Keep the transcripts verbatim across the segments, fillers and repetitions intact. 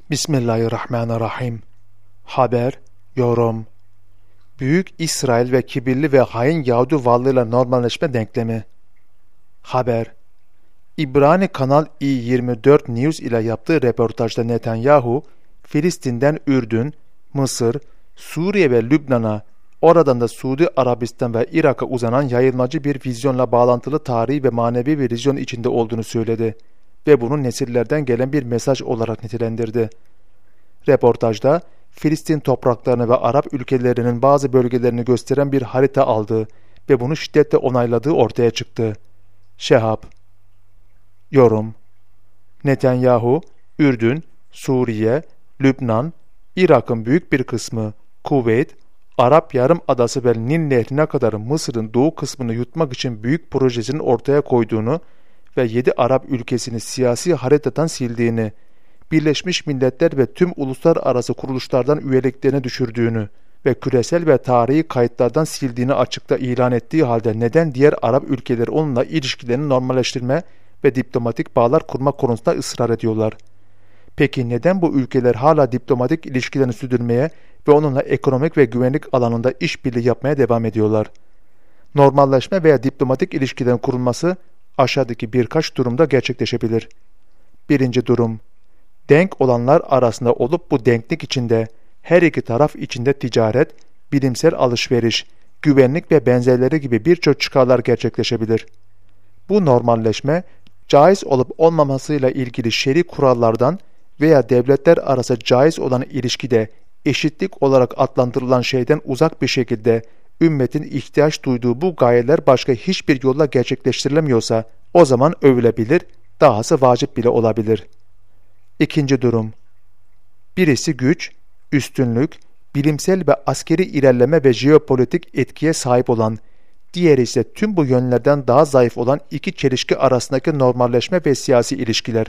Bismillahirrahmanirrahim. Haber, yorum. Büyük İsrail ve kibirli ve hain Yahudi varlığıyla normalleşme denklemi. Haber. İbrani Kanal i yirmi dört News ile yaptığı röportajda Netanyahu, Filistin'den Ürdün, Mısır, Suriye ve Lübnan'a, oradan da Suudi Arabistan ve Irak'a uzanan yayılmacı bir vizyonla bağlantılı tarihi ve manevi bir vizyon içinde olduğunu söyledi ve bunu nesillerden gelen bir mesaj olarak nitelendirdi. Röportajda Filistin topraklarını ve Arap ülkelerinin bazı bölgelerini gösteren bir harita aldığı ve bunu şiddetle onayladığı ortaya çıktı. Şehab. Yorum. Netanyahu, Ürdün, Suriye, Lübnan, Irak'ın büyük bir kısmı, Kuveyt, Arap Yarımadası ve Nil Nehri'ne kadar Mısır'ın doğu kısmını yutmak için büyük projesinin ortaya koyduğunu ve yedi Arap ülkesini siyasi haritadan sildiğini, Birleşmiş Milletler ve tüm uluslararası kuruluşlardan üyeliklerini düşürdüğünü ve küresel ve tarihi kayıtlardan sildiğini açıkta ilan ettiği halde neden diğer Arap ülkeleri onunla ilişkilerini normalleştirme ve diplomatik bağlar kurma konusunda ısrar ediyorlar? Peki neden bu ülkeler hala diplomatik ilişkilerini sürdürmeye ve onunla ekonomik ve güvenlik alanında işbirliği yapmaya devam ediyorlar? Normalleşme veya diplomatik ilişkilerin kurulması aşağıdaki birkaç durumda gerçekleşebilir. Birinci durum. Denk olanlar arasında olup bu denklik içinde her iki taraf içinde ticaret, bilimsel alışveriş, güvenlik ve benzerleri gibi birçok çıkarlar gerçekleşebilir. Bu normalleşme, caiz olup olmamasıyla ilgili şer'i kurallardan veya devletler arası caiz olan ilişkide eşitlik olarak adlandırılan şeyden uzak bir şekilde ümmetin ihtiyaç duyduğu bu gayeler başka hiçbir yolla gerçekleştirilemiyorsa o zaman övülebilir, dahası vacip bile olabilir. İkinci durum. Birisi güç, üstünlük, bilimsel ve askeri ilerleme ve jeopolitik etkiye sahip olan, diğeri ise tüm bu yönlerden daha zayıf olan iki çelişki arasındaki normalleşme ve siyasi ilişkiler.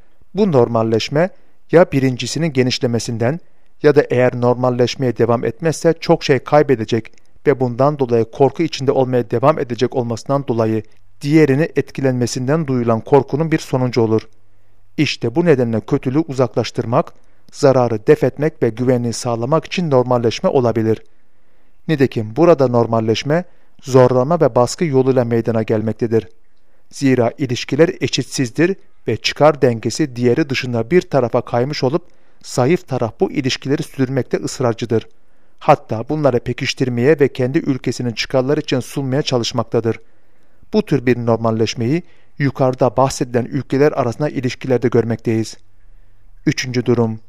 Bu normalleşme ya birincisinin genişlemesinden ya da eğer normalleşmeye devam etmezse çok şey kaybedecek ve bundan dolayı korku içinde olmaya devam edecek olmasından dolayı diğerini etkilenmesinden duyulan korkunun bir sonucu olur. İşte bu nedenle kötülüğü uzaklaştırmak, zararı def etmek ve güvenliği sağlamak için normalleşme olabilir. Nitekim burada normalleşme, zorlama ve baskı yoluyla meydana gelmektedir. Zira ilişkiler eşitsizdir ve çıkar dengesi diğeri dışında bir tarafa kaymış olup, zayıf taraf bu ilişkileri sürdürmekte ısrarcıdır. Hatta bunları pekiştirmeye ve kendi ülkesinin çıkarları için sunmaya çalışmaktadır. Bu tür bir normalleşmeyi yukarıda bahsedilen ülkeler arasında ilişkilerde görmekteyiz. Üçüncü durum.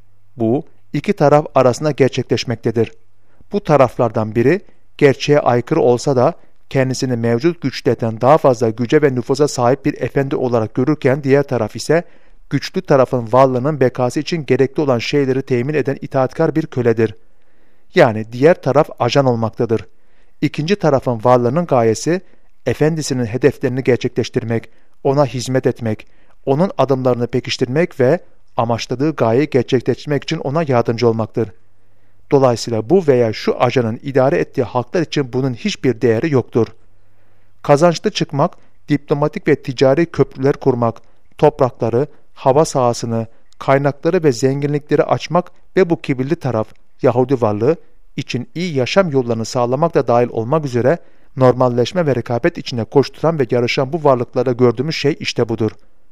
Bu, iki taraf arasında gerçekleşmektedir. Bu taraflardan biri, gerçeğe aykırı olsa da kendisini mevcut güçlerden daha fazla güce ve nüfuza sahip bir efendi olarak görürken diğer taraf ise güçlü tarafın varlığının bekası için gerekli olan şeyleri temin eden itaatkar bir köledir. Yani diğer taraf ajan olmaktadır. İkinci tarafın varlığının gayesi, efendisinin hedeflerini gerçekleştirmek, ona hizmet etmek, onun adımlarını pekiştirmek ve amaçladığı gayeyi gerçekleştirmek için ona yardımcı olmaktır. Dolayısıyla bu veya şu ajanın idare ettiği halklar için bunun hiçbir değeri yoktur. Kazançlı çıkmak, diplomatik ve ticari köprüler kurmak, toprakları, hava sahasını, kaynakları ve zenginlikleri açmak ve bu kibirli taraf, Yahudi varlığı için iyi yaşam yollarını sağlamak da dahil olmak üzere normalleşme ve rekabet içinde koşturan ve yarışan bu varlıklarda gördüğümüz şey işte budur.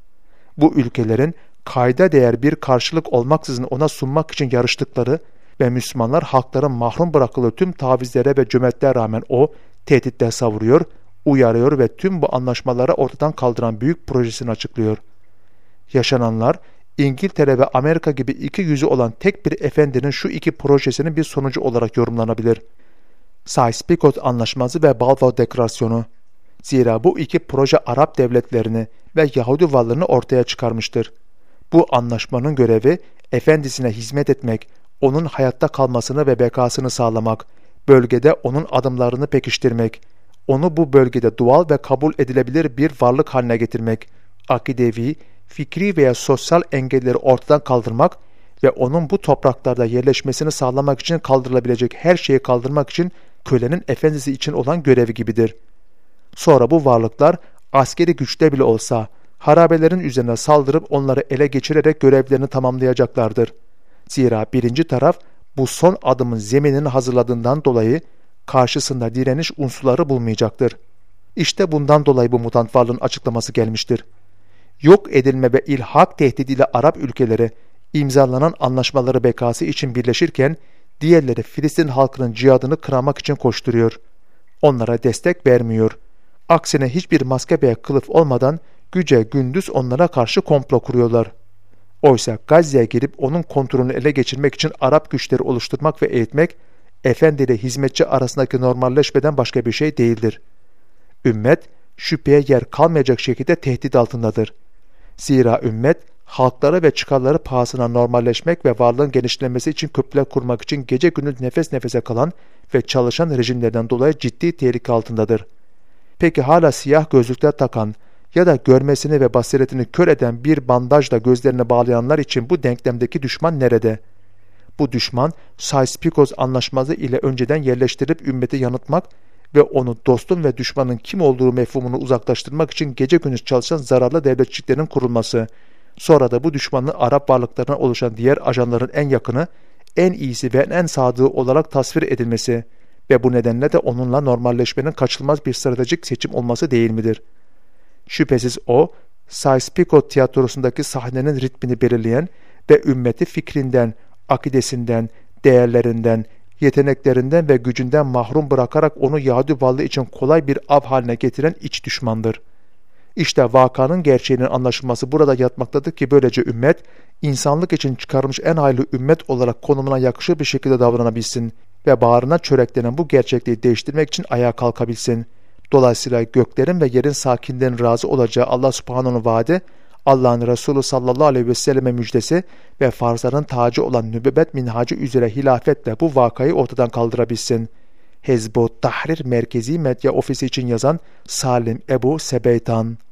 Bu ülkelerin kayda değer bir karşılık olmaksızın ona sunmak için yarıştıkları ve Müslümanlar halkların mahrum bırakıldığı tüm tavizlere ve cömertliğe rağmen o tehditler savuruyor, uyarıyor ve tüm bu anlaşmaları ortadan kaldıran büyük projesini açıklıyor. Yaşananlar İngiltere ve Amerika gibi iki yüzü olan tek bir efendinin şu iki projesinin bir sonucu olarak yorumlanabilir. Sykes-Picot Anlaşması ve Balfour Deklarasyonu. Zira bu iki proje Arap devletlerini ve Yahudi varlığını ortaya çıkarmıştır. Bu anlaşmanın görevi efendisine hizmet etmek, onun hayatta kalmasını ve bekasını sağlamak, bölgede onun adımlarını pekiştirmek, onu bu bölgede doğal ve kabul edilebilir bir varlık haline getirmek, akidevi, fikri veya sosyal engelleri ortadan kaldırmak ve onun bu topraklarda yerleşmesini sağlamak için kaldırılabilecek her şeyi kaldırmak için kölenin efendisi için olan görevi gibidir. Sonra bu varlıklar askeri güçte bile olsa harabelerin üzerine saldırıp onları ele geçirerek görevlerini tamamlayacaklardır. Zira birinci taraf bu son adımın zeminini hazırladığından dolayı karşısında direniş unsurları bulmayacaktır. İşte bundan dolayı bu mutant varlığın açıklaması gelmiştir. Yok edilme ve ilhak tehdidiyle Arap ülkeleri imzalanan anlaşmaları bekası için birleşirken diğerleri Filistin halkının cihadını kıramak için koşturuyor. Onlara destek vermiyor. Aksine hiçbir maske veya kılıf olmadan güce gündüz onlara karşı komplo kuruyorlar. Oysa Gazze'ye girip onun kontrolünü ele geçirmek için Arap güçleri oluşturmak ve eğitmek, efendi ile hizmetçi arasındaki normalleşmeden başka bir şey değildir. Ümmet, şüpheye yer kalmayacak şekilde tehdit altındadır. Zira ümmet, halkları ve çıkarları pahasına normalleşmek ve varlığın genişlemesi için köprüler kurmak için gece gündüz nefes nefese kalan ve çalışan rejimlerden dolayı ciddi tehlike altındadır. Peki hala siyah gözlükler takan ya da görmesini ve basiretini kör eden bir bandajla gözlerini bağlayanlar için bu denklemdeki düşman nerede? Bu düşman, Sykes-Picot anlaşması ile önceden yerleştirip ümmeti yanıltmak ve onu dostun ve düşmanın kim olduğu mefhumunu uzaklaştırmak için gece gündüz çalışan zararlı devletçiklerin kurulması, sonra da bu düşmanın Arap varlıklarına oluşan diğer ajanların en yakını, en iyisi ve en sadığı olarak tasvir edilmesi ve bu nedenle de onunla normalleşmenin kaçınılmaz bir stratejik seçim olması değil midir? Şüphesiz o, Sykes-Picot tiyatrosundaki sahnenin ritmini belirleyen ve ümmeti fikrinden, akidesinden, değerlerinden, yeteneklerinden ve gücünden mahrum bırakarak onu Yahudi varlığı için kolay bir av haline getiren iç düşmandır. İşte vakanın gerçeğinin anlaşılması burada yatmaktadır ki böylece ümmet, insanlık için çıkarılmış en hayırlı ümmet olarak konumuna yakışır bir şekilde davranabilsin ve bağrına çöreklenen bu gerçekliği değiştirmek için ayağa kalkabilsin. Dolayısıyla göklerin ve yerin sakinlerin razı olacağı Allah Subhanahu'nun vaadi, Allah'ın Resulü sallallahu aleyhi ve selleme müjdesi ve farzların tacı olan nübüvvet minhacı üzere hilafetle bu vakayı ortadan kaldırabilsin. Hezb-ı Tahrir Merkezi Medya Ofisi için yazan Salim Ebu Sebeytan.